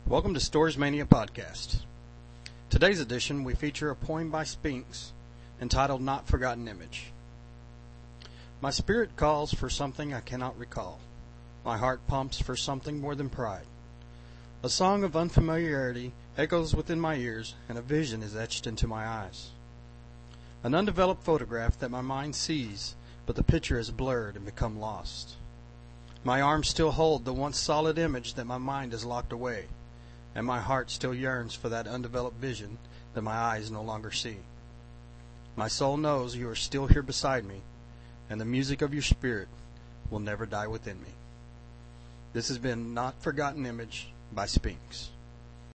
Welcome to Stores Mania Podcast. Today's edition, we feature a poem by Spinks entitled Not Forgotten Image. My spirit calls for something I cannot recall. My heart pumps for something more than pride. A song of unfamiliarity echoes within my ears, and a vision is etched into my eyes. An undeveloped photograph that my mind sees, but the picture is blurred and become lost. My arms still hold the once solid image that my mind has locked away, and my heart still yearns for that undeveloped vision that my eyes no longer see. My soul knows you are still here beside me, and the music of your spirit will never die within me. This has been Not Forgotten Image by Spinks.